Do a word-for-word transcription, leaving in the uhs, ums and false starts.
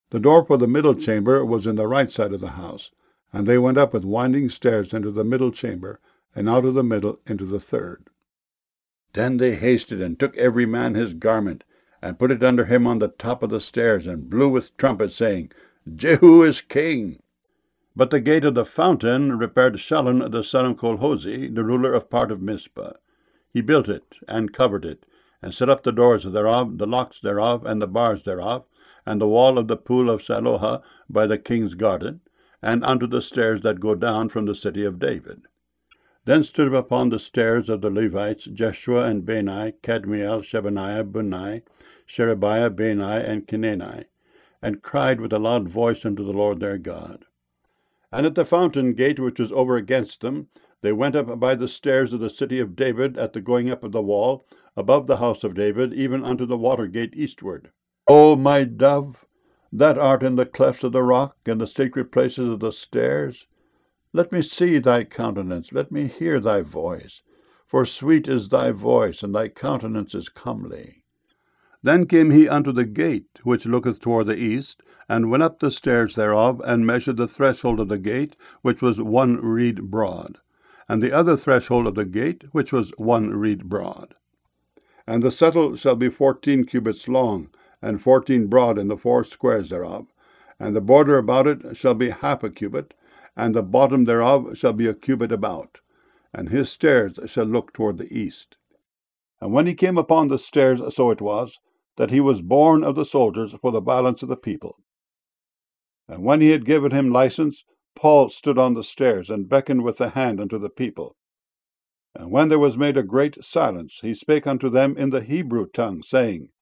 The door for the middle chamber was in the right side of the house, and they went up with winding stairs into the middle chamber, and out of the middle into the third. Then they hasted and took every man his garment, and put it under him on the top of the stairs, and blew with trumpets, saying, Jehu is king. But the gate of the fountain repaired Shallun the son of Colhozeh, the ruler of part of Mizpah. He built it, and covered it, and set up the doors thereof, the locks thereof, and the bars thereof, and the wall of the pool of Siloah by the king's garden, and unto the stairs that go down from the city of David. Then stood upon the stairs of the Levites Jeshua and Bani, Kadmiel, Shebaniah, Bunai, Sherebiah, Bani, and Kenani, and cried with a loud voice unto the Lord their God. And at the fountain gate which was over against them, they went up by the stairs of the city of David at the going up of the wall, above the house of David, even unto the water gate eastward. O my dove, that art in the clefts of the rock, and the secret places of the stairs, let me see thy countenance, let me hear thy voice, for sweet is thy voice, and thy countenance is comely. Then came he unto the gate, which looketh toward the east, and went up the stairs thereof, and measured the threshold of the gate, which was one reed broad, and the other threshold of the gate, which was one reed broad. And the settle shall be fourteen cubits long, and fourteen broad in the four squares thereof, and the border about it shall be half a cubit, and the bottom thereof shall be a cubit about, and his stairs shall look toward the east. And when he came upon the stairs, so it was, that he was born of the soldiers for the balance of the people. And when he had given him license, Paul stood on the stairs, and beckoned with the hand unto the people. And when there was made a great silence, he spake unto them in the Hebrew tongue, saying,